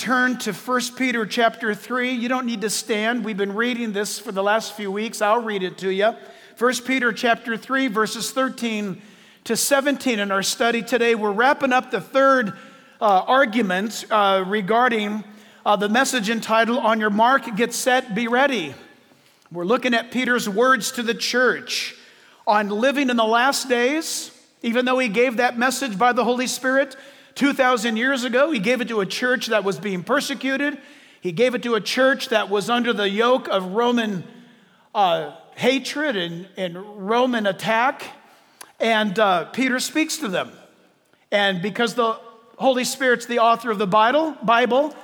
turn to 1 Peter chapter 3. You don't need to stand. We've been reading this for the last few weeks. I'll read it to you. 1 Peter chapter 3, verses 13 to 17 in our study today. We're wrapping up the third argument regarding the message entitled, On Your Mark, Get Set, Be Ready. We're looking at Peter's words to the church on living in the last days. Even though he gave that message by the Holy Spirit 2,000 years ago, he gave it to a church that was being persecuted. He gave it to a church that was under the yoke of Roman hatred and Roman attack. And Peter speaks to them. And because the Holy Spirit's the author of the Bible,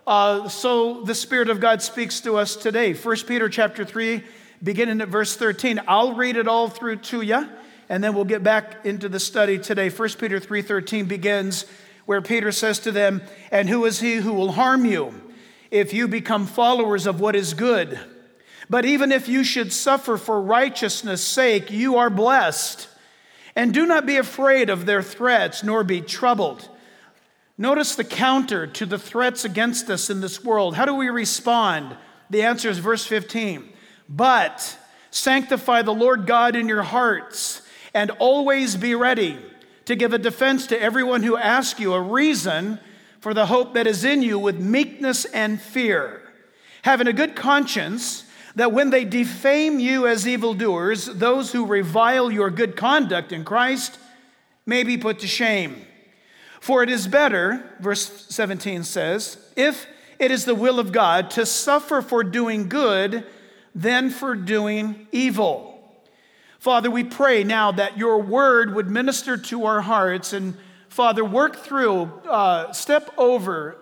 so the Spirit of God speaks to us today. 1 Peter chapter 3, beginning at verse 13. I'll read it all through to you, and then we'll get back into the study today. 1 Peter 3:13 begins where Peter says to them, "And who is he who will harm you if you become followers of what is good? But even if you should suffer for righteousness' sake, you are blessed. And do not be afraid of their threats, nor be troubled." Notice the counter to the threats against us in this world. How do we respond? The answer is verse 15. "But sanctify the Lord God in your hearts, and always be ready to give a defense to everyone who asks you a reason for the hope that is in you with meekness and fear, having a good conscience, that when they defame you as evildoers, those who revile your good conduct in Christ may be put to shame. For it is better," verse 17 says, "if it is the will of God to suffer for doing good than for doing evil." Father, we pray now that your word would minister to our hearts, and Father, work through, step over,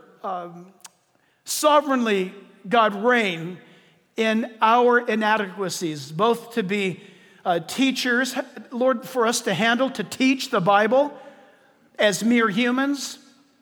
sovereignly, God, reign in our inadequacies, both to be teachers, Lord, for us to handle, to teach the Bible as mere humans,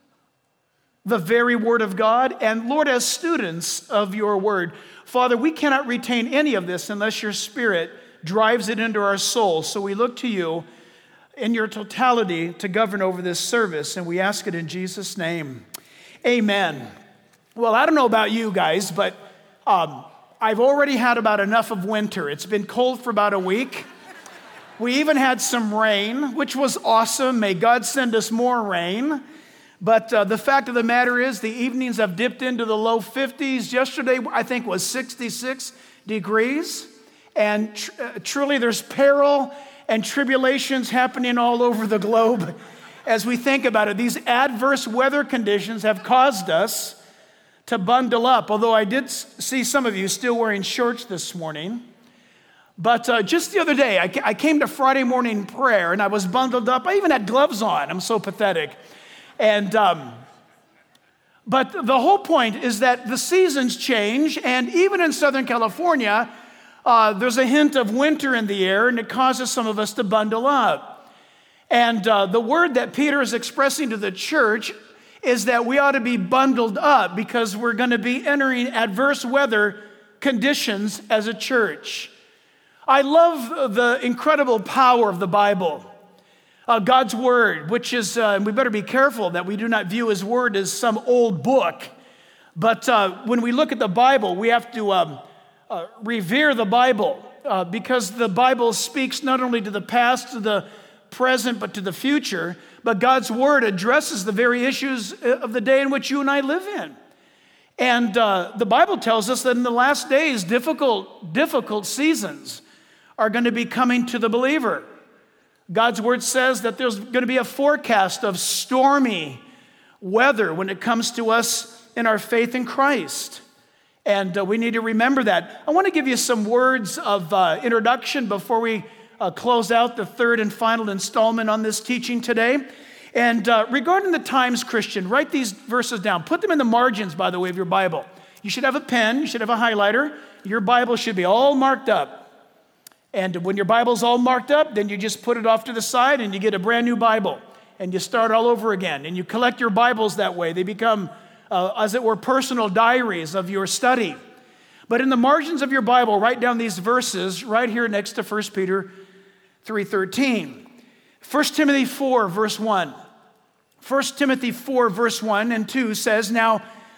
the very word of God, and Lord, as students of your word. Father, we cannot retain any of this unless your Spirit drives it into our soul. So we look to you in your totality to govern over this service, and we ask it in Jesus' name. Amen. Well, I don't know about you guys, but I've already had about enough of winter. It's been cold for about a week. We even had some rain, which was awesome. May God send us more rain. But the fact of the matter is, the evenings have dipped into the low 50s. Yesterday, I think, was 66 degrees. And truly, there's peril and tribulations happening all over the globe as we think about it. These adverse weather conditions have caused us to bundle up, although I did see some of you still wearing shorts this morning. But just the other day, I came to Friday morning prayer, and I was bundled up. I even had gloves on. I'm so pathetic. And but the whole point is that the seasons change, and even in Southern California, there's a hint of winter in the air, and it causes some of us to bundle up. And the word that Peter is expressing to the church is that we ought to be bundled up because we're going to be entering adverse weather conditions as a church. I love the incredible power of the Bible, God's word, which is, and we better be careful that we do not view his word as some old book. But when we look at the Bible, we have to revere the Bible because the Bible speaks not only to the past, to the present, but to the future. But God's word addresses the very issues of the day in which you and I live in. And the Bible tells us that in the last days, difficult seasons are going to be coming to the believer. God's word says that there's going to be a forecast of stormy weather when it comes to us in our faith in Christ. And we need to remember that. I want to give you some words of introduction before we close out the third and final installment on this teaching today. And regarding the times, Christian, write these verses down. Put them in the margins, by the way, of your Bible. You should have a pen. You should have a highlighter. Your Bible should be all marked up. And when your Bible's all marked up, then you just put it off to the side and you get a brand new Bible. And you start all over again. And you collect your Bibles that way. They become, as it were, personal diaries of your study. But in the margins of your Bible, write down these verses right here next to 1 Peter 3:13. 1 Timothy 4, verse 1. 1 Timothy 4, verse 1 and 2 says, "Now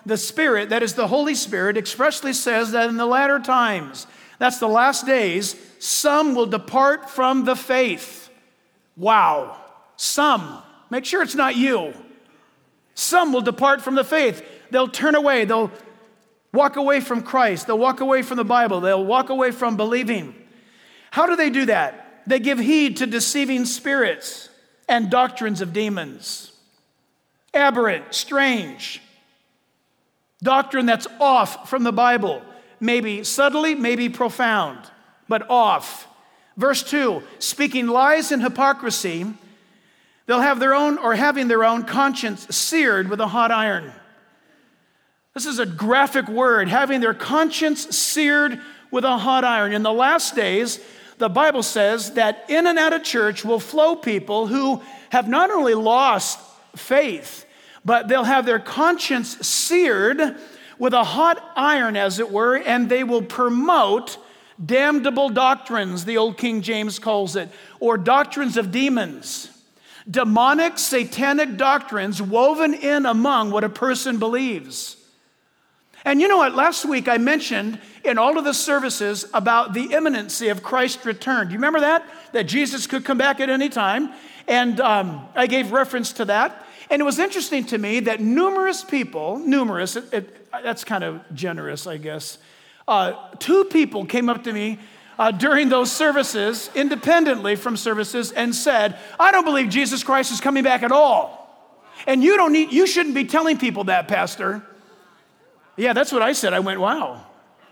the Spirit, that is the Holy Spirit, expressly says that in the latter times, that's the last days, some will depart from the faith. Wow. Some. Make sure it's not you. Some will depart from the faith. They'll turn away. They'll walk away from Christ. They'll walk away from the Bible. They'll walk away from believing. How do they do that? They give heed to deceiving spirits and doctrines of demons. Aberrant, strange. Doctrine that's off from the Bible. Maybe subtly, maybe profound, but off. Verse 2, speaking lies and hypocrisy, they'll have their own, or having their own conscience seared with a hot iron. This is a graphic word, having their conscience seared with a hot iron. In the last days, the Bible says that in and out of church will flow people who have not only lost faith, but they'll have their conscience seared with a hot iron, as it were, and they will promote damnable doctrines, the old King James calls it, or doctrines of demons. Demonic, satanic doctrines woven in among what a person believes. And you know what? Last week I mentioned in all of the services about the imminency of Christ's return. Do you remember that? That Jesus could come back at any time. And I gave reference to that. And it was interesting to me that numerous people, that's kind of generous, I guess. 2 people came up to me during those services, independently from services, and said, I don't believe Jesus Christ is coming back at all. And you shouldn't be telling people that, Pastor. Yeah, that's what I said. I went, wow.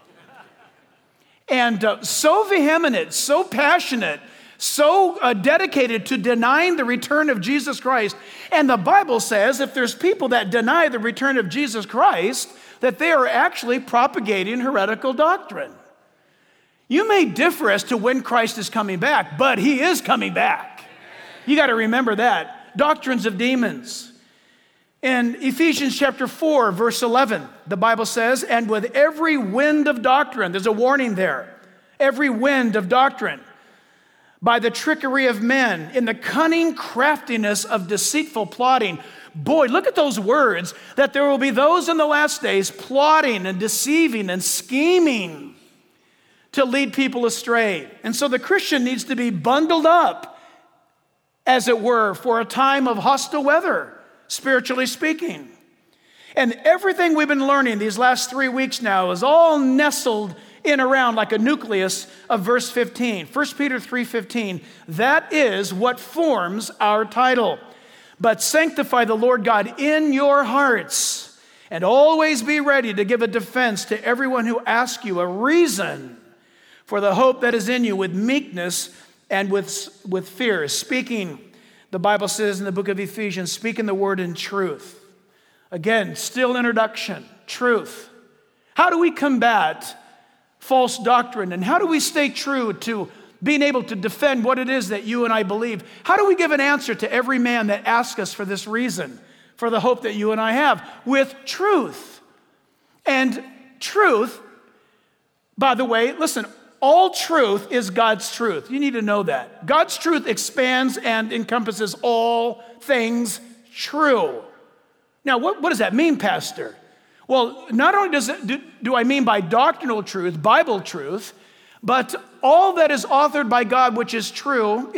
And so vehement, so passionate, so dedicated to denying the return of Jesus Christ. And the Bible says if there's people that deny the return of Jesus Christ, that they are actually propagating heretical doctrine. You may differ as to when Christ is coming back, but he is coming back. You got to remember that. Doctrines of demons. In Ephesians chapter 4, verse 11, the Bible says, and with every wind of doctrine, there's a warning there, every wind of doctrine, by the trickery of men, in the cunning craftiness of deceitful plotting. Boy, look at those words, that there will be those in the last days plotting and deceiving and scheming to lead people astray. And so the Christian needs to be bundled up, as it were, for a time of hostile weather, spiritually speaking. And everything we've been learning these last 3 weeks now is all nestled in around like a nucleus of verse 15. 1 Peter 3:15, that is what forms our title. But sanctify the Lord God in your hearts, and always be ready to give a defense to everyone who asks you a reason for the hope that is in you with meekness and with fear. Speaking, the Bible says in the book of Ephesians, speaking the word in truth. Again, still introduction, truth. How do we combat false doctrine? And how do we stay true to being able to defend what it is that you and I believe? How do we give an answer to every man that asks us for this reason, for the hope that you and I have? With truth. And truth, by the way, listen, all truth is God's truth. You need to know that. God's truth expands and encompasses all things true. Now, what does that mean, Pastor? Well, not only do I mean by doctrinal truth, Bible truth, but all that is authored by God, which is true.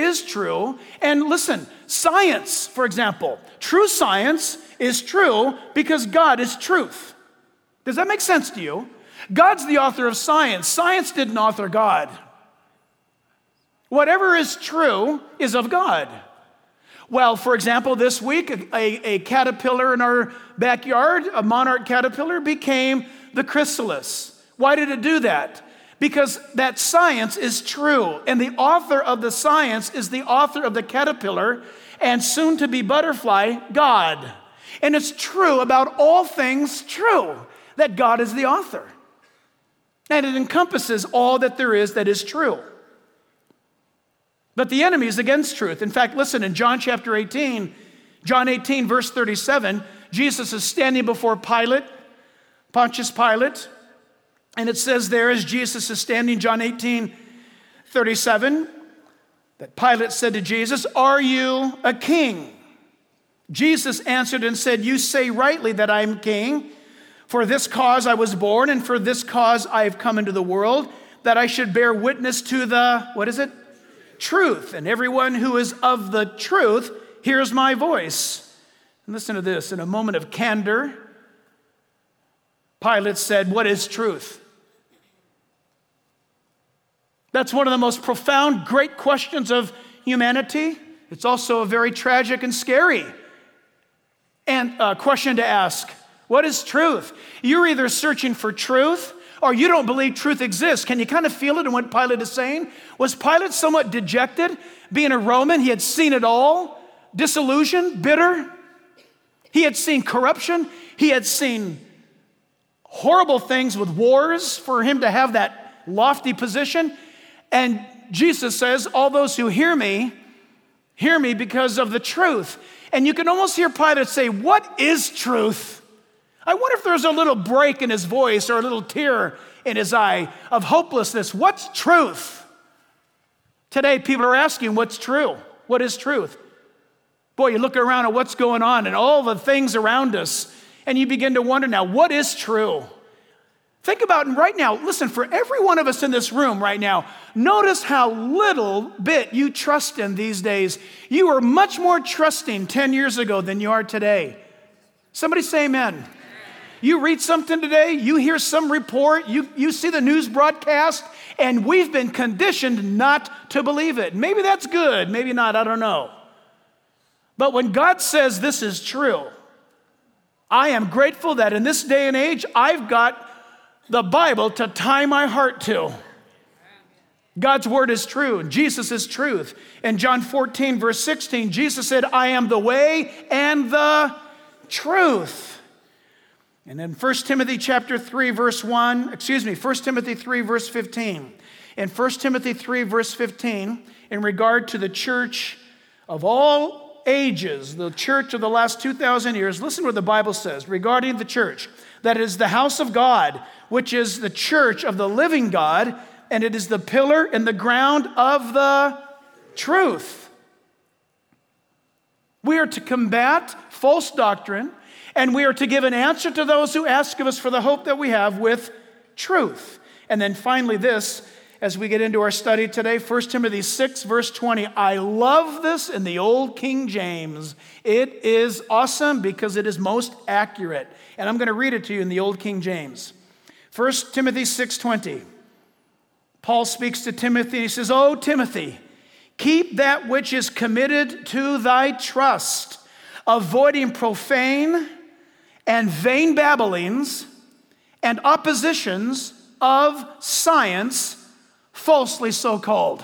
And listen, science, for example, true science is true because God is truth. Does that make sense to you? God's the author of science. Science didn't author God. Whatever is true is of God. Well, for example, this week, a caterpillar in our backyard, a monarch caterpillar, became the chrysalis. Why did it do that? Because that science is true, and the author of the science is the author of the caterpillar and soon to be butterfly, God. And it's true about all things true, that God is the author. And it encompasses all that there is that is true. But the enemy is against truth. In fact, listen, in John chapter 18, John 18, verse 37, Jesus is standing before Pontius Pilate, and it says there, as Jesus is standing, John 18, 37, that Pilate said to Jesus, "Are you a king?" Jesus answered and said, "You say rightly that I am king. For this cause I was born, and for this cause I have come into the world, that I should bear witness to the," what is it? "Truth. And everyone who is of the truth hears my voice." And listen to this. In a moment of candor, Pilate said, "What is truth?" That's one of the most profound, great questions of humanity. It's also a very tragic and scary question to ask. What is truth? You're either searching for truth or you don't believe truth exists. Can you kind of feel it in what Pilate is saying? Was Pilate somewhat dejected? Being a Roman, he had seen it all. Disillusioned, bitter. He had seen corruption. He had seen horrible things with wars for him to have that lofty position. And Jesus says, "All those who hear me because of the truth." And you can almost hear Pilate say, "What is truth?" I wonder if there's a little break in his voice or a little tear in his eye of hopelessness. What's truth? Today, people are asking, what's true? What is truth? Boy, you look around at what's going on and all the things around us, and you begin to wonder now, what is true? Think about it right now. Listen, for every one of us in this room right now, notice how little bit you trust in these days. You were much more trusting 10 years ago than you are today. Somebody say amen. You read something today, you hear some report, you see the news broadcast, and we've been conditioned not to believe it. Maybe that's good, maybe not, I don't know. But when God says this is true, I am grateful that in this day and age, I've got the Bible to tie my heart to. God's word is true, and Jesus is truth. In John 14, verse 16, Jesus said, "I am the way and the truth." And in 1 Timothy chapter 3, verse 1 Timothy 3, verse 15. In 1 Timothy 3, verse 15, in regard to the church of all ages, the church of the last 2,000 years, listen what the Bible says regarding the church. That it is the house of God, which is the church of the living God, and it is the pillar and the ground of the truth. We are to combat false doctrine, and we are to give an answer to those who ask of us for the hope that we have with truth. And then finally this, as we get into our study today, 1 Timothy 6, verse 20. I love this in the old King James. It is awesome because it is most accurate. And I'm going to read it to you in the old King James. 1 Timothy 6:20. Paul speaks to Timothy and he says, "O Timothy, keep that which is committed to thy trust, avoiding profane and vain babblings and oppositions of science, falsely so called."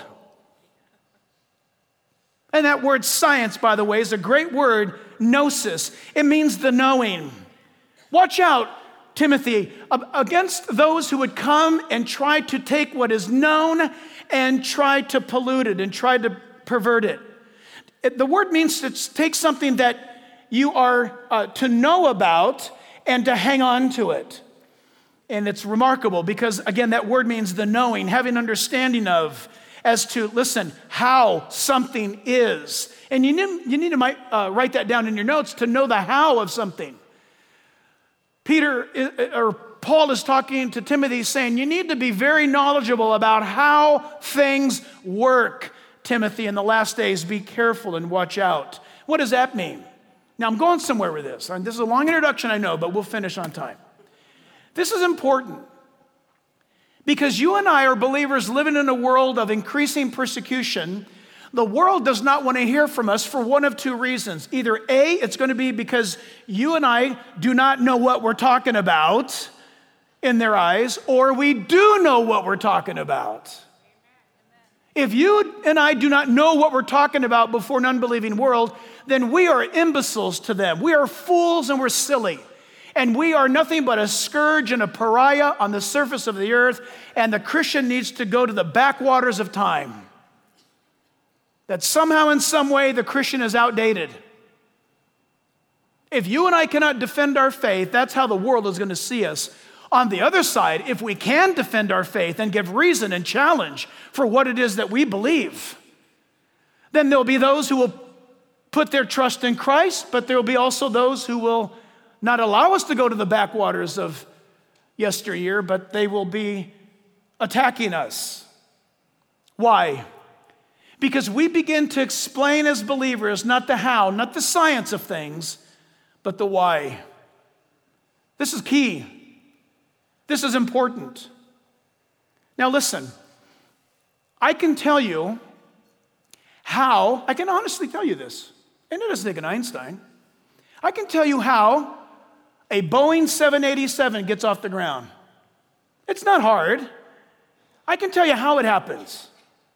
And that word science, by the way, is a great word, gnosis. It means the knowing. Watch out, Timothy, against those who would come and try to take what is known and try to pollute it and try to pervert it. The word means to take something that you are to know about and to hang on to it. And it's remarkable because, again, that word means the knowing, having understanding of, as to, listen, how something is. And you need to write that down in your notes, to know the how of something. Paul is talking to Timothy saying, you need to be very knowledgeable about how things work, Timothy, in the last days. Be careful and watch out. What does that mean? Now, I'm going somewhere with this. This is a long introduction, I know, but we'll finish on time. This is important because you and I are believers living in a world of increasing persecution. The world does not want to hear from us for one of two reasons. Either A, it's going to be because you and I do not know what we're talking about in their eyes, or we do know what we're talking about. If you and I do not know what we're talking about before an unbelieving world, then we are imbeciles to them. We are fools and we're silly. And we are nothing but a scourge and a pariah on the surface of the earth, and the Christian needs to go to the backwaters of time. That somehow in some way the Christian is outdated. If you and I cannot defend our faith, that's how the world is going to see us. On the other side, if we can defend our faith and give reason and challenge for what it is that we believe, then there'll be those who will put their trust in Christ, but there will be also those who will not allow us to go to the backwaters of yesteryear, but they will be attacking us. Why? Because we begin to explain as believers not the how, not the science of things, but the why. This is key. This is important. Now listen, I can tell you how, I can honestly tell you this, and it doesn't take an Einstein. I can tell you how a Boeing 787 gets off the ground. It's not hard. I can tell you how it happens.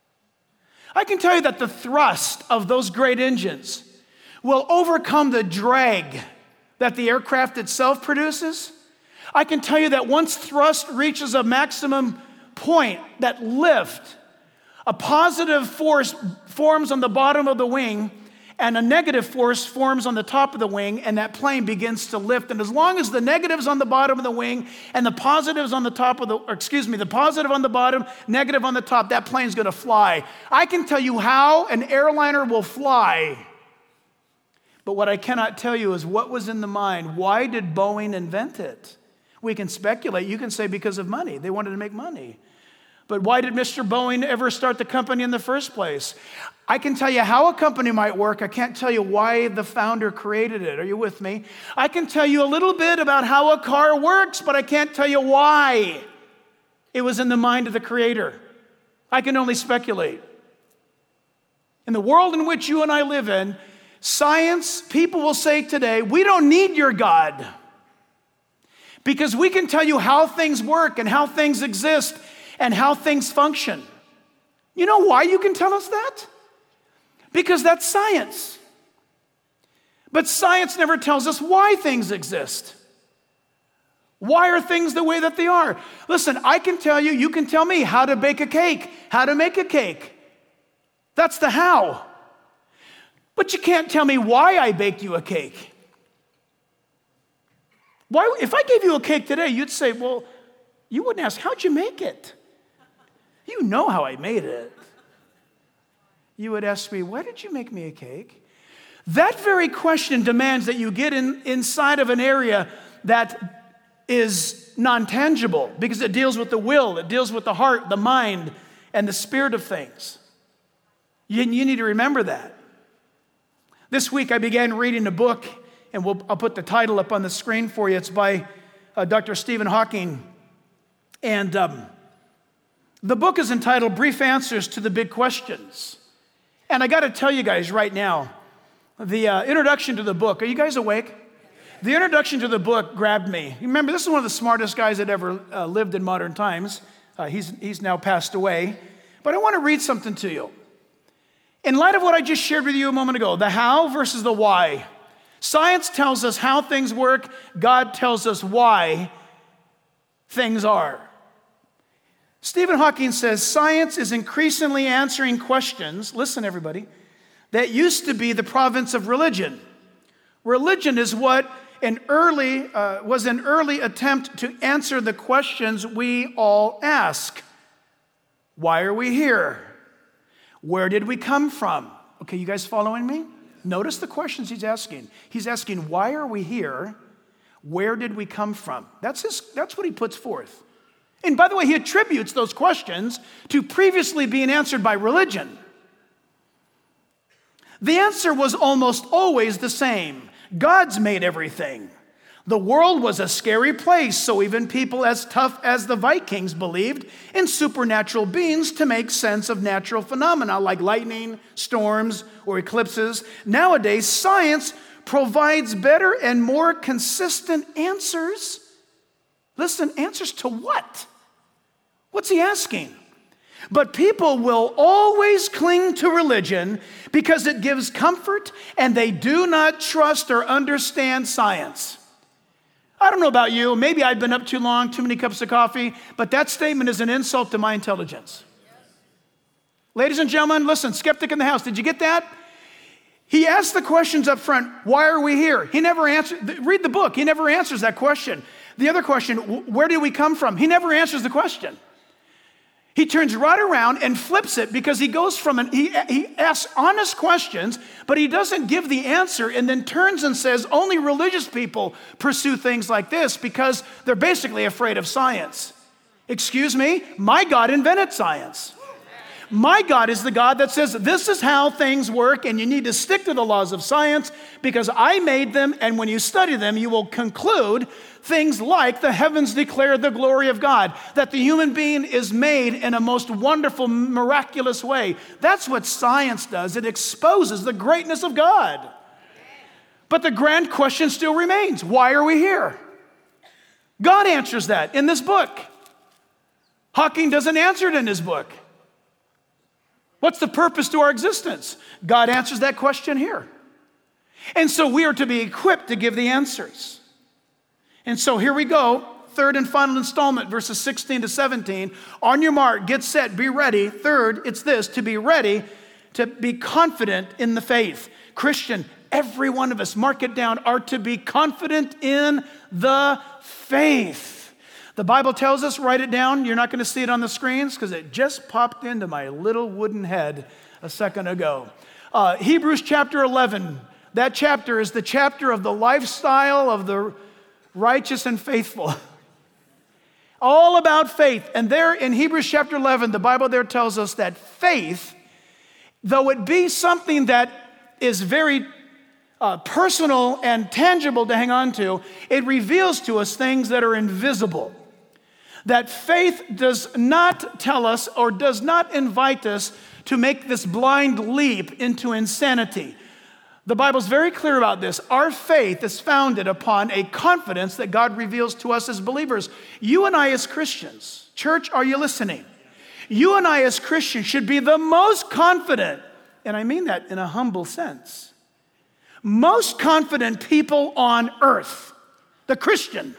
I can tell you that the thrust of those great engines will overcome the drag that the aircraft itself produces. I can tell you that once thrust reaches a maximum point, that lift, a positive force forms on the bottom of the wing and a negative force forms on the top of the wing, and that plane begins to lift. And as long as the negative's on the bottom of the wing and the positive's on the top of the positive on the bottom, negative on the top, that plane's gonna fly. I can tell you how an airliner will fly, but what I cannot tell you is what was in the mind. Why did Boeing invent it? We can speculate. You can say because of money. They wanted to make money. But why did Mr. Boeing ever start the company in the first place? I can tell you how a company might work. I can't tell you why the founder created it. Are you with me? I can tell you a little bit about how a car works, but I can't tell you why it was in the mind of the creator. I can only speculate. In the world in which you and I live in, science, people will say today, we don't need your God, because we can tell you how things work and how things exist and how things function. You know why you can tell us that? Because that's science. But science never tells us why things exist. Why are things the way that they are? Listen, I can tell you, you can tell me how to bake a cake, how to make a cake. That's the how. But you can't tell me why I baked you a cake. Why, if I gave you a cake today, you'd say, well, you wouldn't ask, how'd you make it? You know how I made it. You would ask me, why did you make me a cake? That very question demands that you get inside of an area that is non-tangible, because it deals with the will, it deals with the heart, the mind, and the spirit of things. You need to remember that. This week I began reading a book, and I'll put the title up on the screen for you. It's by Dr. Stephen Hawking. And the book is entitled Brief Answers to the Big Questions. And I got to tell you guys right now, the introduction to the book, are you guys awake? The introduction to the book grabbed me. You remember, this is one of the smartest guys that ever lived in modern times. He's now passed away. But I want to read something to you. In light of what I just shared with you a moment ago, the how versus the why. Science tells us how things work. God tells us why things are. Stephen Hawking says, science is increasingly answering questions, listen everybody, that used to be the province of religion. Religion is what was an early attempt to answer the questions we all ask. Why are we here? Where did we come from? Okay, you guys following me? Notice the questions he's asking. He's asking, why are we here? Where did we come from? That's what he puts forth. And by the way, he attributes those questions to previously being answered by religion. The answer was almost always the same. God's made everything. The world was a scary place, so even people as tough as the Vikings believed in supernatural beings to make sense of natural phenomena like lightning, storms, or eclipses. Nowadays, science provides better and more consistent answers. Listen, answers to what? What's he asking? But people will always cling to religion because it gives comfort and they do not trust or understand science. I don't know about you, maybe I've been up too long, too many cups of coffee, but that statement is an insult to my intelligence. Ladies and gentlemen, listen, skeptic in the house, did you get that? He asks the questions up front, why are we here? He never answers, read the book, he never answers that question. The other question, where did we come from? He never answers the question. He turns right around and flips it because he goes from he asks honest questions, but he doesn't give the answer and then turns and says only religious people pursue things like this because they're basically afraid of science. Excuse me? My God invented science. My God is the God that says this is how things work and you need to stick to the laws of science because I made them, and when you study them, you will conclude things like the heavens declare the glory of God, that the human being is made in a most wonderful, miraculous way. That's what science does. It exposes the greatness of God. But the grand question still remains. Why are we here? God answers that in this book. Hawking doesn't answer it in his book. What's the purpose to our existence? God answers that question here. And so we are to be equipped to give the answers. And so here we go, third and final installment, verses 16 to 17. On your mark, get set, be ready. Third, it's this, to be ready, to be confident in the faith. Christian, every one of us, mark it down, are to be confident in the faith. The Bible tells us, write it down. You're not going to see it on the screens because it just popped into my little wooden head a second ago. Hebrews chapter 11, that chapter is the chapter of the lifestyle of the righteous and faithful. All about faith. And there in Hebrews chapter 11, the Bible there tells us that faith, though it be something that is very personal and tangible to hang on to, it reveals to us things that are invisible. That faith does not tell us or does not invite us to make this blind leap into insanity. The Bible's very clear about this. Our faith is founded upon a confidence that God reveals to us as believers. You and I as Christians, church, are you listening? You and I as Christians should be the most confident, and I mean that in a humble sense, most confident people on earth, the Christian.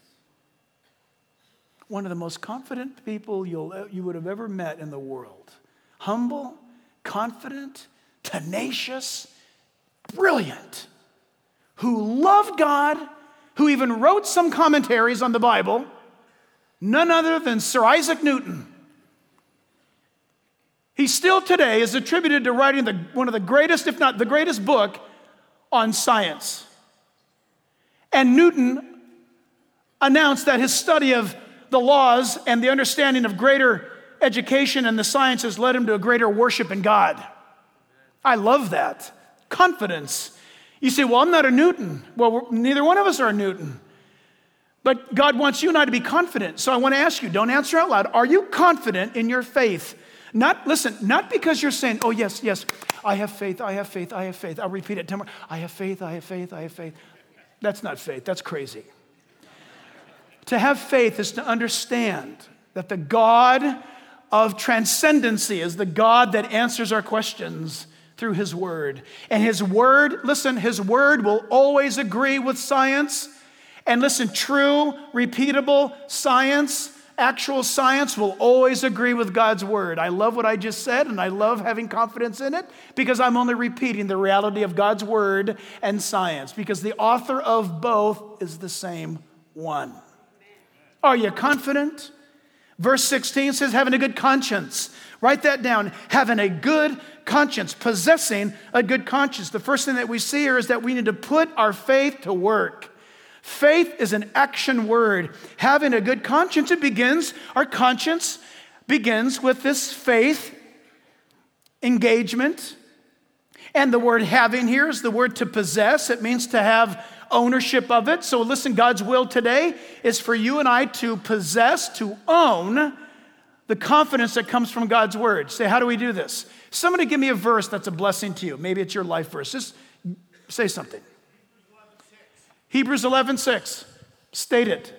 One of the most confident people you would have ever met in the world. Humble, confident, tenacious, brilliant, who loved God, who even wrote some commentaries on the Bible, none other than Sir Isaac Newton. He still today is attributed to writing one of the greatest, if not the greatest book on science. And Newton announced that his study of the laws and the understanding of greater education and the sciences led him to a greater worship in God. I love that. Confidence. You say, well, I'm not a Newton. Well, neither one of us are a Newton. But God wants you and I to be confident. So I want to ask you, don't answer out loud. Are you confident in your faith? Not because you're saying, oh, yes, I have faith, I have faith, I have faith. I'll repeat it 10 more. I have faith, I have faith, I have faith. That's not faith. That's crazy. To have faith is to understand that the God of transcendency is the God that answers our questions through His Word. And His Word, listen, His Word will always agree with science. And listen, true, repeatable science, actual science will always agree with God's Word. I love what I just said, and I love having confidence in it because I'm only repeating the reality of God's Word and science because the author of both is the same one. Are you confident? Verse 16 says, having a good conscience. Write that down. Having a good conscience, possessing a good conscience. The first thing that we see here is that we need to put our faith to work. Faith is an action word. Having a good conscience, our conscience begins with this faith engagement. And the word having here is the word to possess. It means to have ownership of it. So listen, God's will today is for you and I to possess, to own the confidence that comes from God's word. Say, how do we do this? Somebody give me a verse that's a blessing to you. Maybe it's your life verse. Just say something. Hebrews 11:6. State it.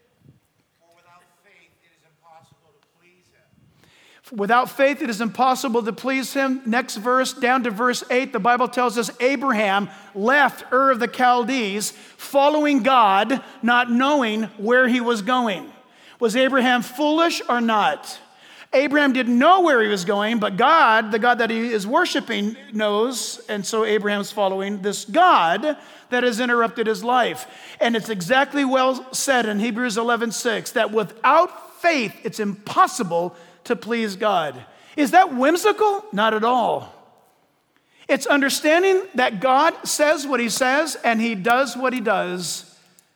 Without faith, it is impossible to please Him. Next verse, down to verse 8, the Bible tells us Abraham left Ur of the Chaldees, following God, not knowing where he was going. Was Abraham foolish or not? Abraham didn't know where he was going, but God, the God that he is worshiping, knows, and so Abraham's following this God that has interrupted his life. And it's exactly well said in Hebrews 11:6 that without faith, it's impossible to please God. Is that whimsical? Not at all. It's understanding that God says what he says and he does what he does.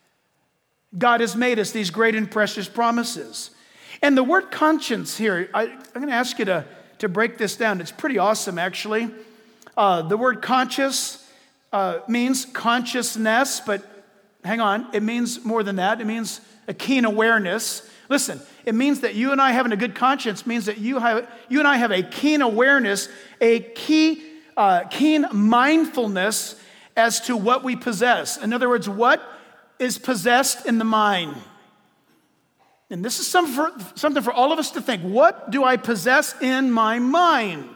God has made us these great and precious promises. And the word conscience here, I'm going to ask you to break this down. It's pretty awesome, actually. The word conscious means consciousness, but hang on, it means more than that. It means a keen awareness. Listen, it means that you and I having a good conscience means that you and I have a keen awareness, a keen mindfulness as to what we possess. In other words, what is possessed in the mind. And this is something for all of us to think. What do I possess in my mind?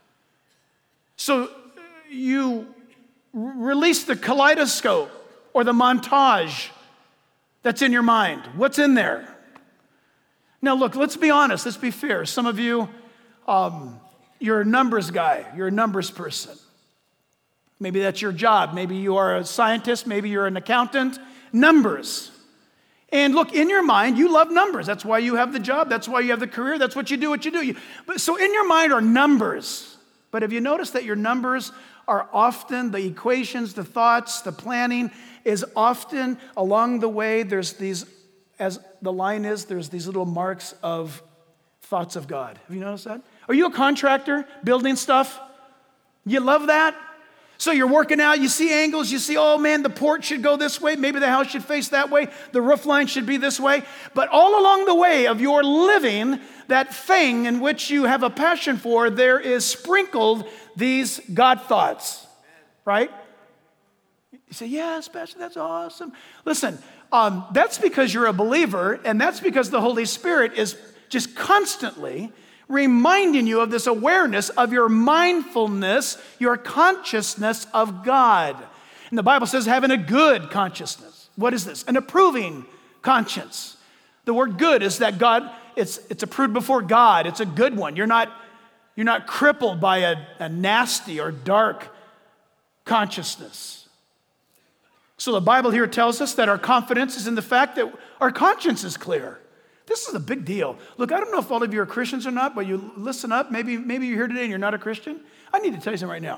So you release the kaleidoscope or the montage that's in your mind. What's in there? Now look, let's be honest, let's be fair. Some of you, you're a numbers guy, you're a numbers person. Maybe that's your job. Maybe you are a scientist, maybe you're an accountant. Numbers. And look, in your mind, you love numbers. That's why you have the job. That's why you have the career. That's what you do. So in your mind are numbers. But have you noticed that your numbers are often, the equations, the thoughts, the planning is often along the way, there's these, as the line is, there's these little marks of thoughts of God. Have you noticed that? Are you a contractor building stuff? You love that? So you're working out, you see angles, you see, oh man, the porch should go this way, maybe the house should face that way, the roof line should be this way. But all along the way of your living, that thing in which you have a passion for, there is sprinkled these God thoughts, right? You say, yes, Pastor, that's awesome. Listen, that's because you're a believer, and that's because the Holy Spirit is just constantly reminding you of this awareness of your mindfulness, your consciousness of God. And the Bible says having a good consciousness. What is this? An approving conscience. The word good is that God, it's approved before God. It's a good one. You're not crippled by a nasty or dark consciousness. So the Bible here tells us that our confidence is in the fact that our conscience is clear. This is a big deal. Look, I don't know if all of you are Christians or not, but you listen up. Maybe you're here today and you're not a Christian. I need to tell you something right now.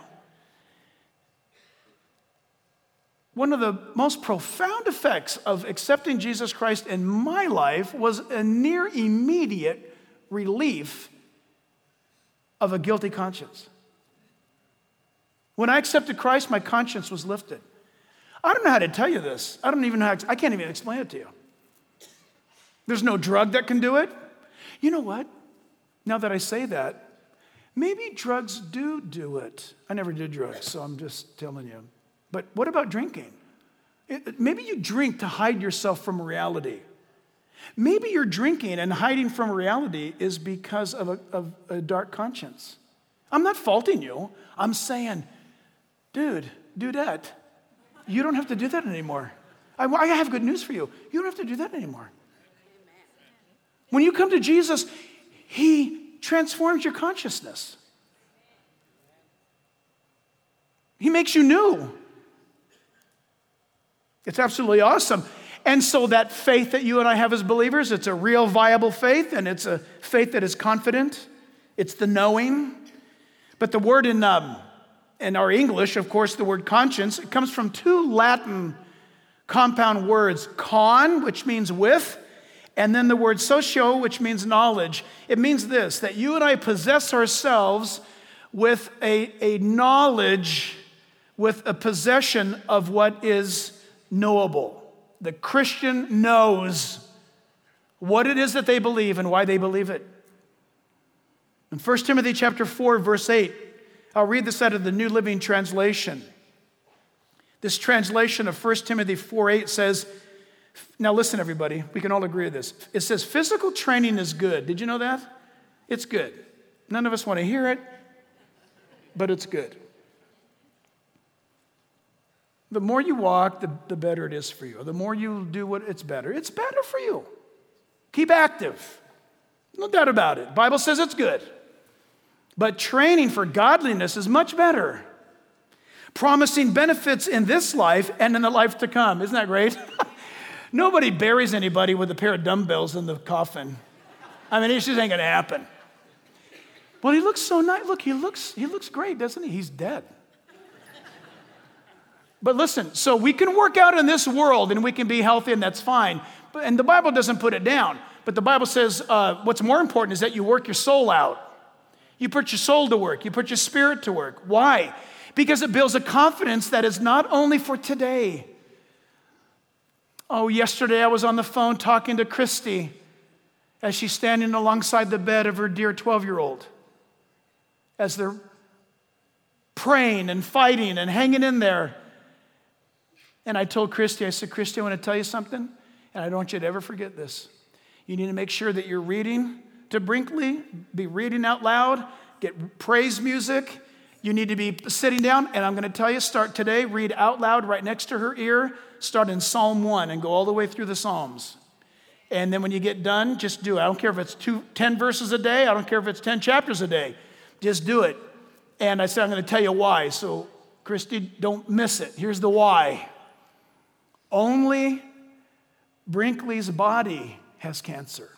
One of the most profound effects of accepting Jesus Christ in my life was a near immediate relief of a guilty conscience. When I accepted Christ, my conscience was lifted. I don't know how to tell you this. I can't even explain it to you. There's no drug that can do it. You know what? Now that I say that, maybe drugs do it. I never did drugs, so I'm just telling you. But what about drinking? Maybe you drink to hide yourself from reality. Maybe you're drinking and hiding from reality is because of a dark conscience. I'm not faulting you. I'm saying, dudette, you don't have to do that anymore. I have good news for you. You don't have to do that anymore. When you come to Jesus, he transforms your consciousness. He makes you new. It's absolutely awesome. And so that faith that you and I have as believers, it's a real viable faith, and it's a faith that is confident. It's the knowing. But the word in our English, of course, the word conscience, it comes from two Latin compound words, con, which means with, and then the word socio, which means knowledge. It means this, that you and I possess ourselves with a knowledge, with a possession of what is knowable. The Christian knows what it is that they believe and why they believe it. In 1 Timothy chapter 4, verse 8, I'll read this out of the New Living Translation. This translation of 1 Timothy 4:8 says, now listen everybody, we can all agree with this. It says, physical training is good. Did you know that? It's good. None of us want to hear it, but it's good. The more you walk, the better it is for you. The more you do it's better. It's better for you. Keep active. No doubt about it. The Bible says it's good. But training for godliness is much better. Promising benefits in this life and in the life to come. Isn't that great? Nobody buries anybody with a pair of dumbbells in the coffin. I mean, it just ain't going to happen. Well, he looks so nice. Look, he looks great, doesn't he? He's dead. But listen, so we can work out in this world and we can be healthy, and that's fine. And the Bible doesn't put it down. But the Bible says what's more important is that you work your soul out. You put your soul to work. You put your spirit to work. Why? Because it builds a confidence that is not only for today. Oh, yesterday I was on the phone talking to Christy as she's standing alongside the bed of her dear 12-year-old. As they're praying and fighting and hanging in there. And I told Christy, I said, Christy, I want to tell you something, and I don't want you to ever forget this. You need to make sure that you're reading to Brinkley, be reading out loud, get praise music. You need to be sitting down, and I'm going to tell you, start today, read out loud right next to her ear, start in Psalm 1 and go all the way through the Psalms. And then when you get done, just do it. I don't care if it's 10 verses a day. I don't care if it's 10 chapters a day. Just do it. And I said, I'm going to tell you why. So, Christy, don't miss it. Here's the why. Only Brinkley's body has cancer.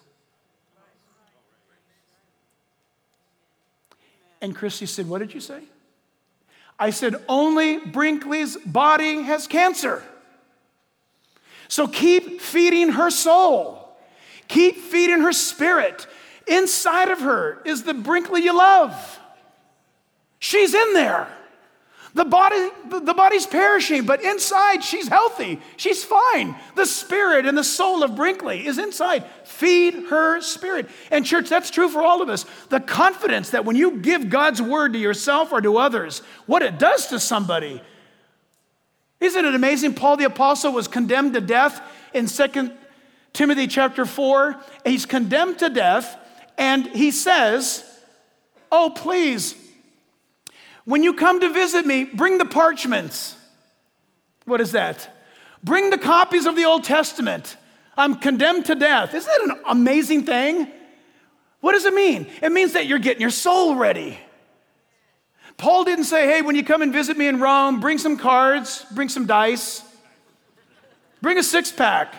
And Christy said, what did you say? I said, only Brinkley's body has cancer. So keep feeding her soul. Keep feeding her spirit. Inside of her is the Brinkley you love. She's in there. The body's perishing, but inside she's healthy. She's fine. The spirit and the soul of Brinkley is inside. Feed her spirit. And church, that's true for all of us. The confidence that when you give God's word to yourself or to others, what it does to somebody. Isn't it amazing? Paul the Apostle was condemned to death in 2 Timothy chapter 4. He's condemned to death, and he says, oh, please, when you come to visit me, bring the parchments. What is that? Bring the copies of the Old Testament. I'm condemned to death. Isn't that an amazing thing? What does it mean? It means that you're getting your soul ready. Paul didn't say, hey, when you come and visit me in Rome, bring some cards, bring some dice, bring a six-pack.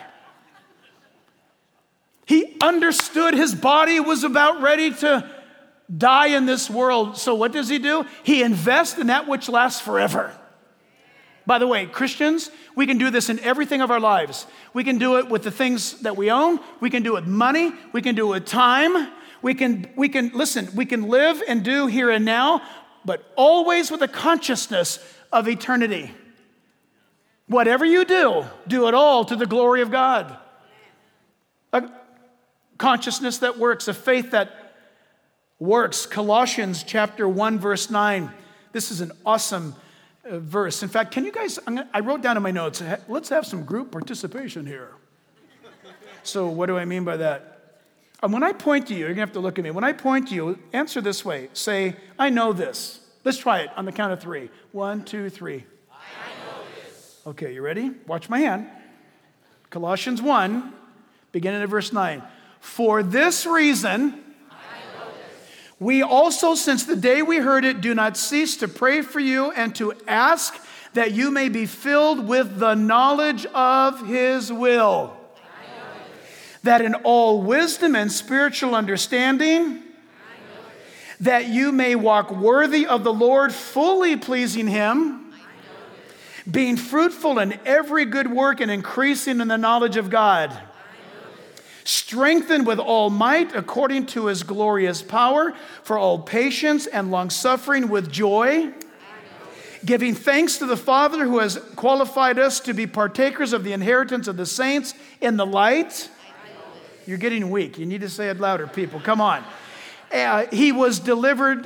He understood his body was about ready to die in this world. So what does he do? He invests in that which lasts forever. By the way, Christians, we can do this in everything of our lives. We can do it with the things that we own. We can do it with money. We can do it with time. We can live and do here and now, but always with a consciousness of eternity. Whatever you do it all to the glory of God. A consciousness that works, a faith that works. Colossians chapter 1, verse 9. This is an awesome verse. In fact, can you guys, I wrote down in my notes, let's have some group participation here. So what do I mean by that? When I point to you, you're going to have to look at me. When I point to you, answer this way. Say, I know this. Let's try it on the count of 3. 1, 2, 3. I know this. Okay, you ready? Watch my hand. Colossians 1, beginning at verse 9. For this reason, we also, since the day we heard it, do not cease to pray for you and to ask that you may be filled with the knowledge of his will. That in all wisdom and spiritual understanding, that you may walk worthy of the Lord, fully pleasing him, being fruitful in every good work and increasing in the knowledge of God. Strengthened with all might according to his glorious power for all patience and long-suffering with joy, giving thanks to the Father who has qualified us to be partakers of the inheritance of the saints in the light. You're getting weak. You need to say it louder, people. Come on. He has delivered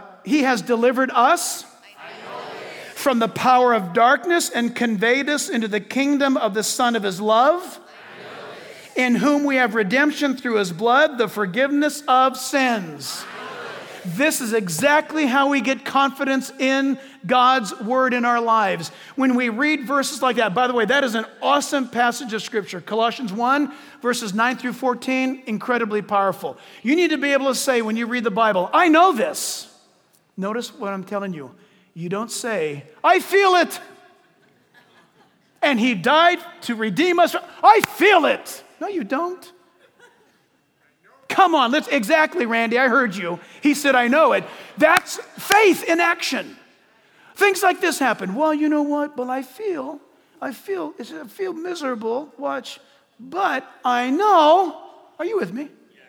us from the power of darkness and conveyed us into the kingdom of the Son of his love, in whom we have redemption through his blood, the forgiveness of sins. This is exactly how we get confidence in God's word in our lives. When we read verses like that, by the way, that is an awesome passage of scripture. Colossians 1, verses 9 through 14, incredibly powerful. You need to be able to say when you read the Bible, I know this. Notice what I'm telling you. You don't say, I feel it. And he died to redeem us. I feel it. No, you don't. Come on, exactly, Randy, I heard you. He said, I know it. That's faith in action. Things like this happen. Well, you know what? But I feel miserable. Watch. But I know. Are you with me?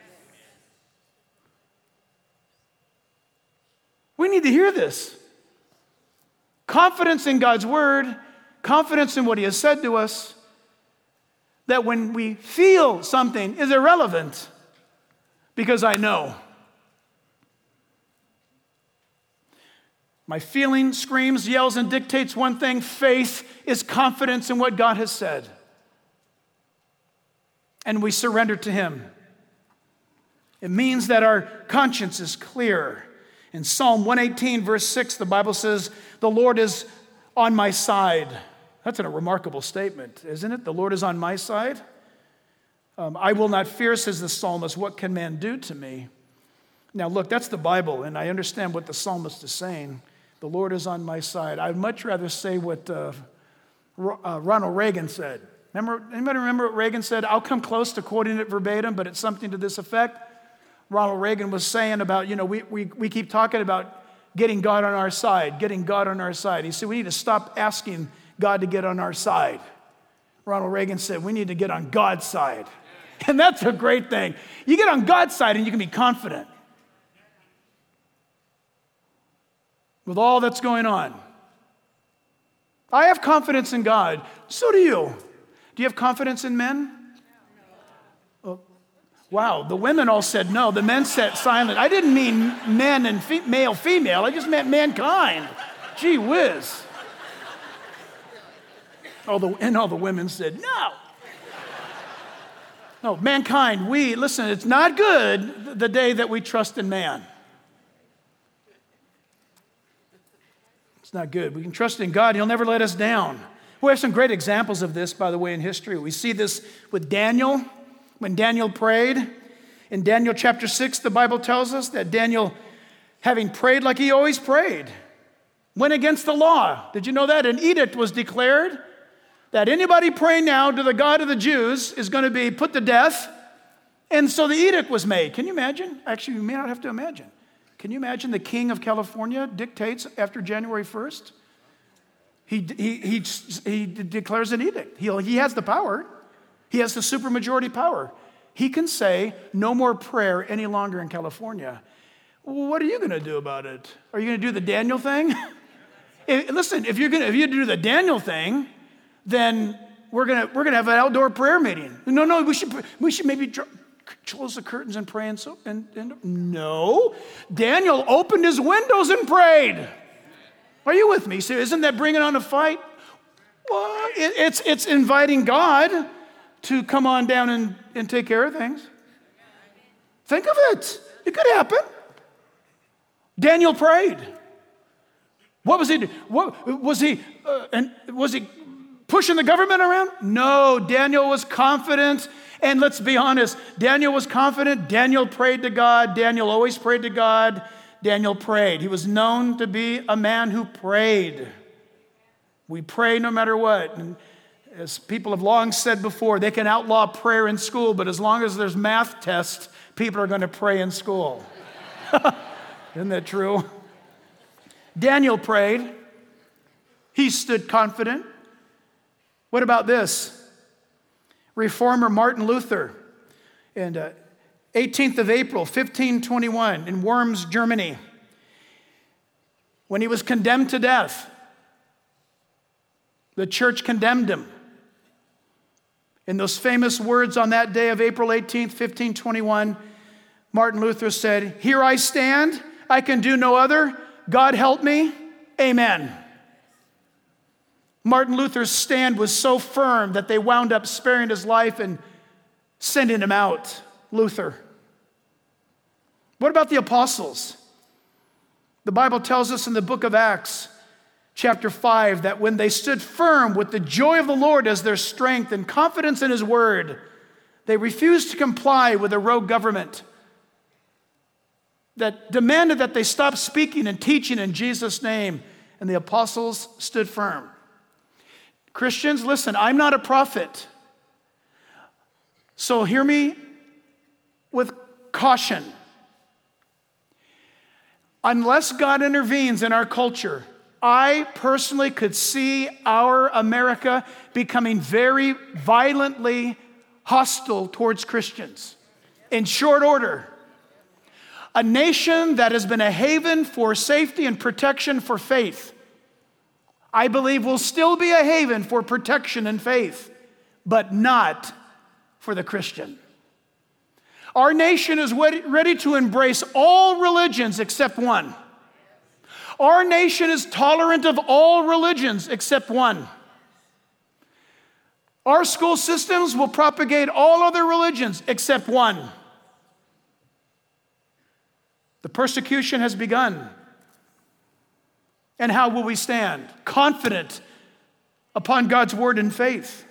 We need to hear this. Confidence in God's word, confidence in what he has said to us, that when we feel something is irrelevant because I know. My feeling screams, yells, and dictates one thing. Faith is confidence in what God has said. And we surrender to him. It means that our conscience is clear. In Psalm 118, verse 6, the Bible says, the Lord is on my side. That's a remarkable statement, isn't it? The Lord is on my side. I will not fear, says the psalmist. What can man do to me? Now, look, that's the Bible, and I understand what the psalmist is saying. The Lord is on my side. I'd much rather say what Ronald Reagan said. Anybody remember what Reagan said? I'll come close to quoting it verbatim, but it's something to this effect. Ronald Reagan was saying about, we keep talking about getting God on our side, getting God on our side. He said, we need to stop asking God to get on our side. Ronald Reagan said, we need to get on God's side. And that's a great thing. You get on God's side and you can be confident with all that's going on. I have confidence in God. So do you. Do you have confidence in men? Oh, wow, the women all said no. The men sat silent. I didn't mean men and male, female. I just meant mankind. Gee whiz. All the women said no. No, mankind, listen, it's not good the day that we trust in man. It's not good. We can trust in God. He'll never let us down. We have some great examples of this, by the way, in history. We see this with Daniel, when Daniel prayed. In Daniel chapter 6, the Bible tells us that Daniel, having prayed like he always prayed, went against the law. Did you know that? An edict was declared that anybody praying now to the God of the Jews is going to be put to death. And so the edict was made. Can you imagine? Actually, you may not have to imagine. Can you imagine the king of California dictates after January 1st? He declares an edict. He has the power. He has the supermajority power. He can say no more prayer any longer in California. Well, what are you going to do about it? Are you going to do the Daniel thing? Listen, if you do the Daniel thing, then we're gonna have an outdoor prayer meeting. No, we should maybe close the curtains and pray and no. Daniel opened his windows and prayed. Are you with me? So isn't that bringing on a fight? Well, it's inviting God to come on down and take care of things. Think of it. It could happen. Daniel prayed. What was he doing? Was he pushing the government around? No, Daniel was confident. And let's be honest, Daniel was confident. Daniel prayed to God. Daniel always prayed to God. Daniel prayed. He was known to be a man who prayed. We pray no matter what. And as people have long said before, they can outlaw prayer in school, but as long as there's math tests, people are going to pray in school. Isn't that true? Daniel prayed. He stood confident. What about this? Reformer Martin Luther, and 18th of April, 1521, in Worms, Germany, when he was condemned to death, the church condemned him. In those famous words on that day of April 18th, 1521, Martin Luther said, "Here I stand, I can do no other. God help me, amen." Martin Luther's stand was so firm that they wound up sparing his life and sending him out. Luther. What about the apostles? The Bible tells us in the book of Acts, chapter 5, that when they stood firm with the joy of the Lord as their strength and confidence in his word, they refused to comply with a rogue government that demanded that they stop speaking and teaching in Jesus' name, and the apostles stood firm. Christians, listen, I'm not a prophet. So hear me with caution. Unless God intervenes in our culture, I personally could see our America becoming very violently hostile towards Christians in short order. A nation that has been a haven for safety and protection for faith, I believe will still be a haven for protection and faith, but not for the Christian. Our nation is ready to embrace all religions except one. Our nation is tolerant of all religions except one. Our school systems will propagate all other religions except one. The persecution has begun. And how will we stand? Confident upon God's word and faith.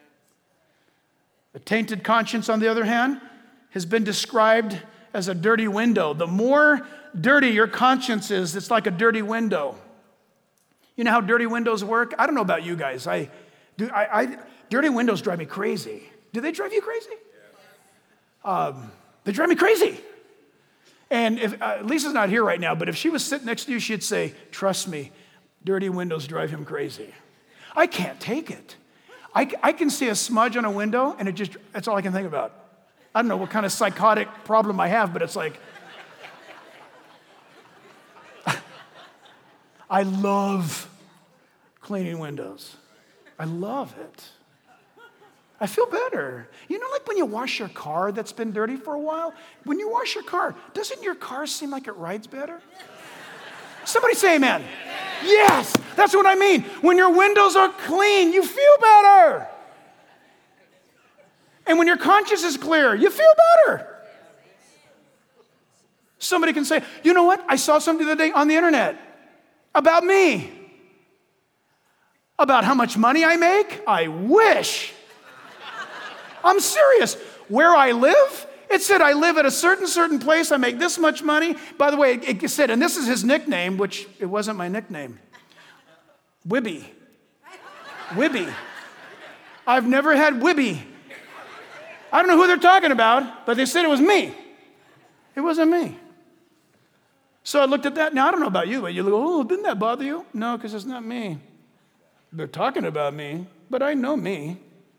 A tainted conscience, on the other hand, has been described as a dirty window. The more dirty your conscience is, it's like a dirty window. You know how dirty windows work? I don't know about you guys. Dirty windows drive me crazy. Do they drive you crazy? They drive me crazy. And if Lisa's not here right now, but if she was sitting next to you, she'd say, trust me, dirty windows drive him crazy. I can't take it. I can see a smudge on a window, and that's all I can think about. I don't know what kind of psychotic problem I have, but it's like, I love cleaning windows. I love it. I feel better. You know, like when you wash your car that's been dirty for a while, when you wash your car, doesn't your car seem like it rides better? Somebody say amen. Yes, that's what I mean. When your windows are clean, you feel better. And when your conscience is clear, you feel better. Somebody can say, you know what? I saw something the other day on the internet about me. About how much money I make? I wish. I'm serious. Where I live, it said I live at a certain place. I make this much money. By the way, it said, and this is his nickname, which it wasn't my nickname. Wibby. Wibby. I've never had Wibby. I don't know who they're talking about, but they said it was me. It wasn't me. So I looked at that. Now, I don't know about you, but you go, oh, didn't that bother you? No, because it's not me. They're talking about me, but I know me.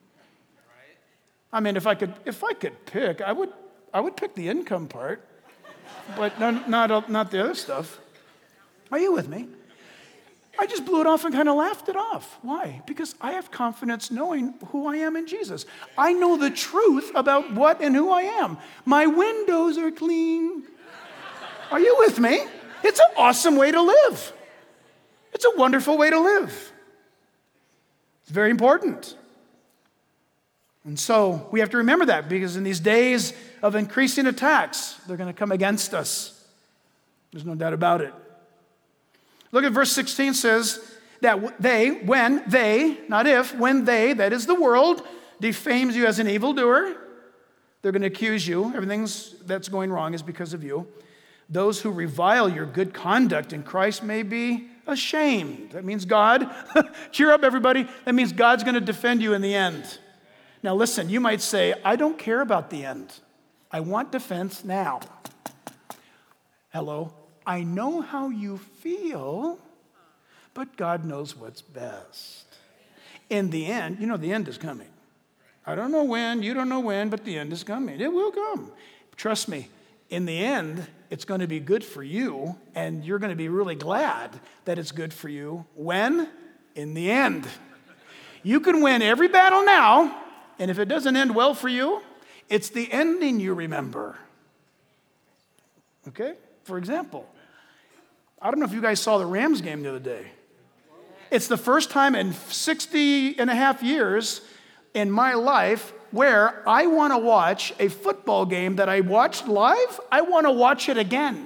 I mean, if I could pick, I would pick the income part, but not the other stuff. Are you with me? I just blew it off and kind of laughed it off. Why? Because I have confidence knowing who I am in Jesus. I know the truth about what and who I am. My windows are clean. Are you with me? It's an awesome way to live. It's a wonderful way to live. It's very important. And so we have to remember that, because in these days of increasing attacks, they're going to come against us. There's no doubt about it. Look at verse 16 says that when they, that is the world, defames you as an evildoer, they're going to accuse you. Everything that's going wrong is because of you. Those who revile your good conduct in Christ may be ashamed. That means God, cheer up everybody, that means God's going to defend you in the end. Now listen, you might say, I don't care about the end. I want defense now. Hello, I know how you feel, but God knows what's best. In the end, you know the end is coming. I don't know when, you don't know when, but the end is coming. It will come. Trust me, in the end, it's going to be good for you, and you're going to be really glad that it's good for you. When? In the end. You can win every battle now, and if it doesn't end well for you, it's the ending you remember. Okay? For example, I don't know if you guys saw the Rams game the other day. It's the first time in 60 and a half years in my life where I want to watch a football game that I watched live. I want to watch it again.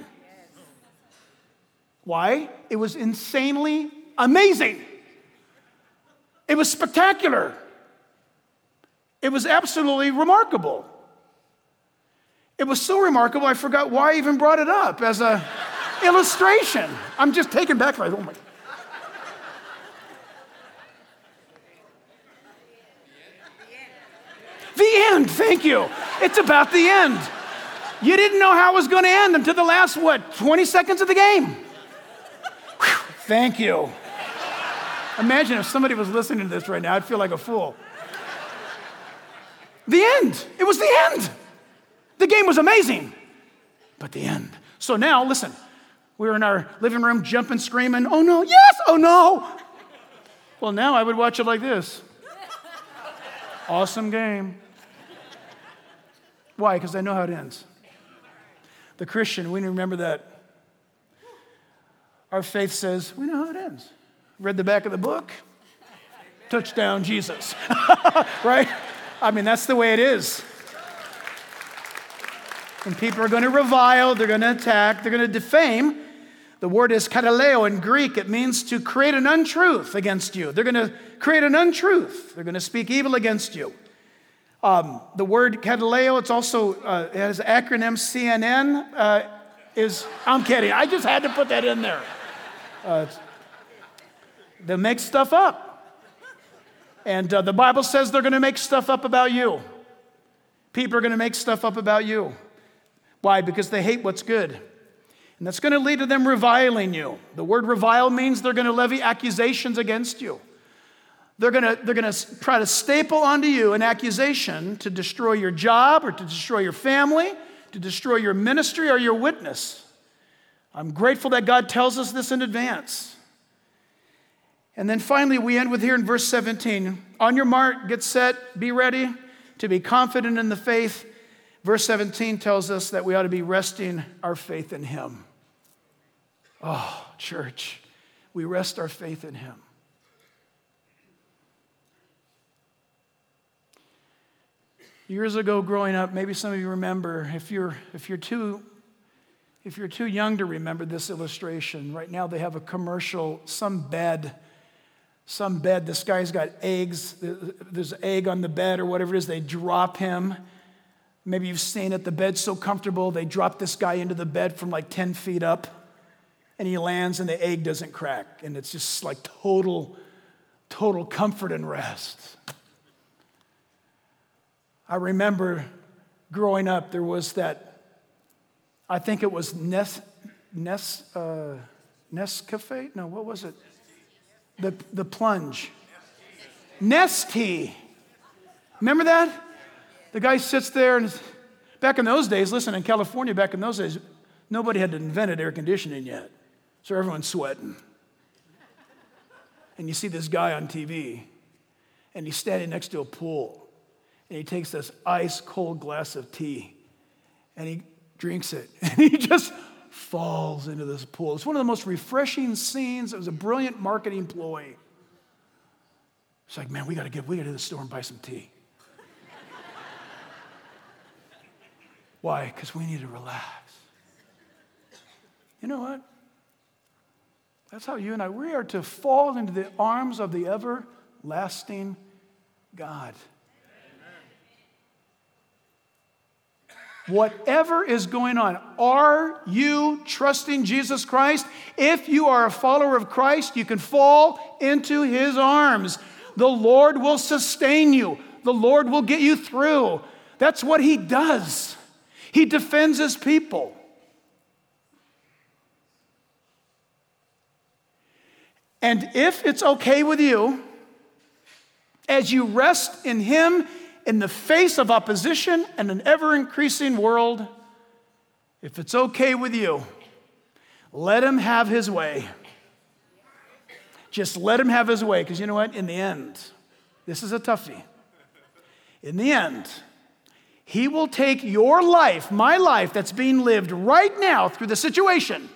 Why? It was insanely amazing. It was spectacular. It was absolutely remarkable. It was so remarkable, I forgot why I even brought it up as an illustration. I'm just taken back by, oh my. The end, thank you. It's about the end. You didn't know how it was going to end until the last, 20 seconds of the game. Whew, thank you. Imagine if somebody was listening to this right now, I'd feel like a fool. The end. It was the end. The game was amazing, but the end. So now, listen, we're in our living room jumping, screaming, oh no, yes, oh no. Well, now I would watch it like this. Awesome game. Why? Because I know how it ends. The Christian, we need to remember that. Our faith says, we know how it ends. Read the back of the book. Touchdown, Jesus. Right? I mean, that's the way it is. And people are going to revile, they're going to attack, they're going to defame. The word is kataleo in Greek. It means to create an untruth against you. They're going to create an untruth. They're going to speak evil against you. The word kataleo, it's also, it has acronym CNN, I'm kidding. I just had to put that in there. They make stuff up. And the Bible says they're going to make stuff up about you. People are going to make stuff up about you. Why? Because they hate what's good. And that's going to lead to them reviling you. The word revile means they're going to levy accusations against you. They're going to try to staple onto you an accusation to destroy your job or to destroy your family, to destroy your ministry or your witness. I'm grateful that God tells us this in advance. And then finally, we end with here in verse 17. On your mark, get set, be ready to be confident in the faith. Verse 17 tells us that we ought to be resting our faith in Him. Oh, church, we rest our faith in Him. Years ago growing up, maybe some of you remember, if you're too young to remember this illustration, right now they have a commercial, some bed, this guy's got eggs, there's an egg on the bed or whatever it is, they drop him. Maybe you've seen it, the bed's so comfortable, they drop this guy into the bed from like 10 feet up, and he lands and the egg doesn't crack, and it's just like total comfort and rest. I remember growing up, there was that, I think it was Nescafe? No, what was it? The plunge. Nestea. Remember that? The guy sits there, and back in those days, listen, in California, back in those days, nobody had invented air conditioning yet. So everyone's sweating. And you see this guy on TV, and he's standing next to a pool. And he takes this ice cold glass of tea and he drinks it and he just falls into this pool. It's one of the most refreshing scenes. It was a brilliant marketing ploy. It's like, man, we got to go to the store and buy some tea. Why? Because we need to relax. You know what? That's how you and we are to fall into the arms of the everlasting God. Whatever is going on, are you trusting Jesus Christ? If you are a follower of Christ, you can fall into His arms. The Lord will sustain you. The Lord will get you through. That's what He does. He defends His people. And if it's okay with you, as you rest in Him, in the face of opposition and an ever-increasing world, if it's okay with you, let Him have His way. Just let Him have His way, because you know what? In the end, this is a toughie. In the end, He will take your life, my life that's being lived right now through the situation,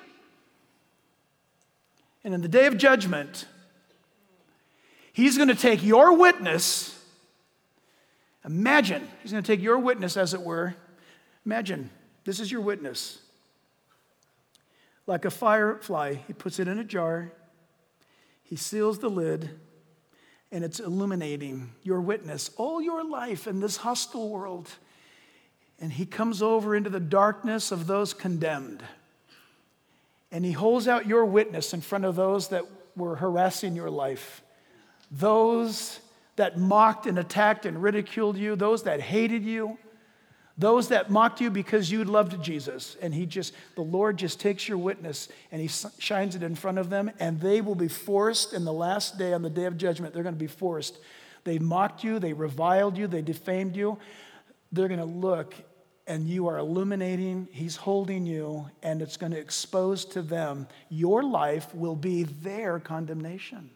and in the day of judgment, He's going to take your witness. Imagine, He's going to take your witness, as it were. Imagine, this is your witness. Like a firefly, He puts it in a jar, He seals the lid, and it's illuminating your witness all your life in this hostile world. And He comes over into the darkness of those condemned. And He holds out your witness in front of those that were harassing your life. Those that mocked and attacked and ridiculed you, those that hated you, Those that mocked you because you loved Jesus, and the Lord just takes your witness and he shines it in front of them, and they will be forced in the last day, on the day of judgment, they're going to be forced. They mocked you, they reviled you, they defamed you. They're going to look, and you are illuminating, he's holding you, and it's going to expose to them, your life will be their condemnation.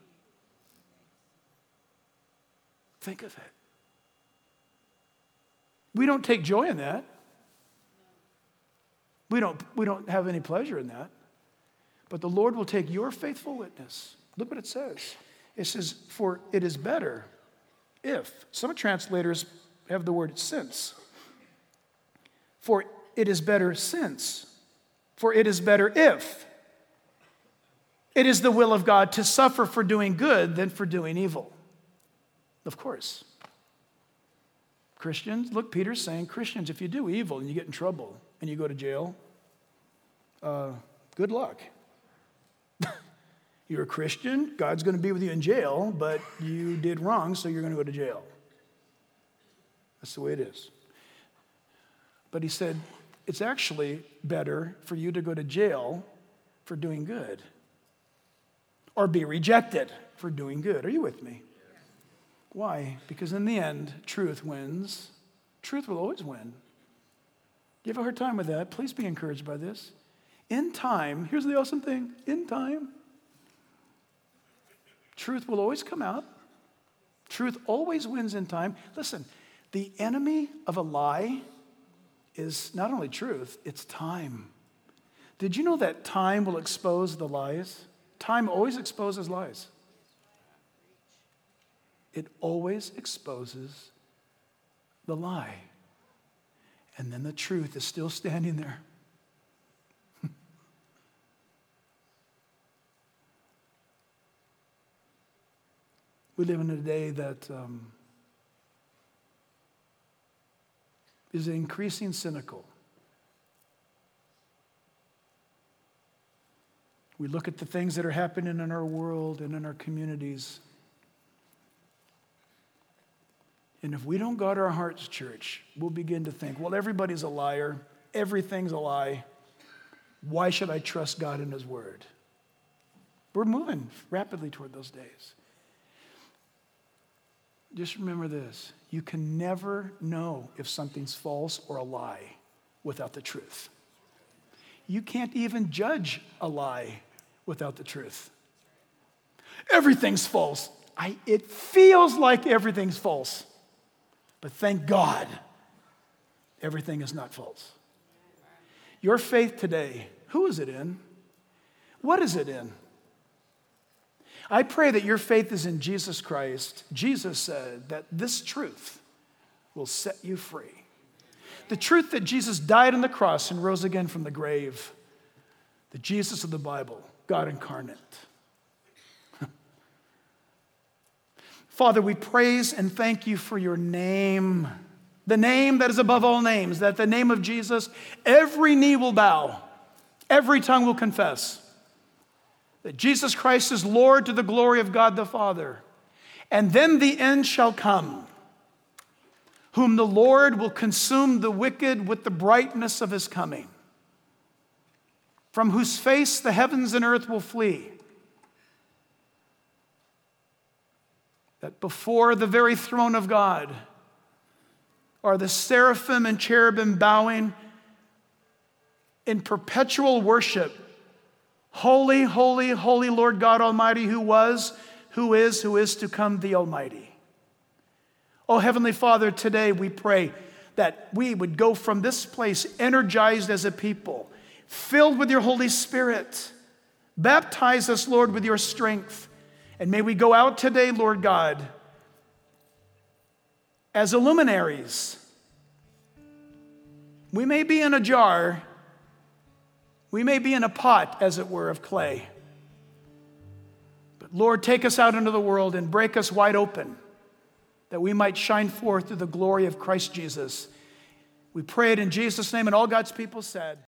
Think of it. We don't take joy in that. We don't have any pleasure in that. But the Lord will take your faithful witness. Look what it says. It says, for it is better if. Some translators have the word since. For it is better since. For it is better if. It is the will of God to suffer for doing good than for doing evil. Of course. Christians, look, Peter's saying, Christians, if you do evil and you get in trouble and you go to jail, good luck. You're a Christian, God's going to be with you in jail, but you did wrong, so you're going to go to jail. That's the way it is. But he said, it's actually better for you to go to jail for doing good or be rejected for doing good. Are you with me? Why? Because in the end, truth wins. Truth will always win. You have a hard time with that? Please be encouraged by this. In time, here's the awesome thing. In time, truth will always come out. Truth always wins in time. Listen, the enemy of a lie is not only truth, it's time. Did you know that time will expose the lies? Time always exposes lies. It always exposes the lie. And then the truth is still standing there. We live in a day that is increasing cynical. We look at the things that are happening in our world and in our communities. And if we don't guard our hearts, church, we'll begin to think, well, everybody's a liar. Everything's a lie. Why should I trust God and his word? We're moving rapidly toward those days. Just remember this. You can never know if something's false or a lie without the truth. You can't even judge a lie without the truth. Everything's false. It feels like everything's false. But thank God, everything is not false. Your faith today, who is it in? What is it in? I pray that your faith is in Jesus Christ. Jesus said that this truth will set you free. The truth that Jesus died on the cross and rose again from the grave. The Jesus of the Bible, God incarnate. Father, we praise and thank you for your name, the name that is above all names, that the name of Jesus, every knee will bow, every tongue will confess that Jesus Christ is Lord to the glory of God the Father. And then the end shall come, whom the Lord will consume the wicked with the brightness of his coming, from whose face the heavens and earth will flee. That before the very throne of God are the seraphim and cherubim bowing in perpetual worship. Holy, holy, holy Lord God Almighty, who was, who is to come, the Almighty. Oh, Heavenly Father, today we pray that we would go from this place energized as a people, filled with your Holy Spirit. Baptize us, Lord, with your strength. And may we go out today, Lord God, as luminaries. We may be in a jar. We may be in a pot, as it were, of clay. But Lord, take us out into the world and break us wide open, that we might shine forth through the glory of Christ Jesus. We pray it in Jesus' name, and all God's people said.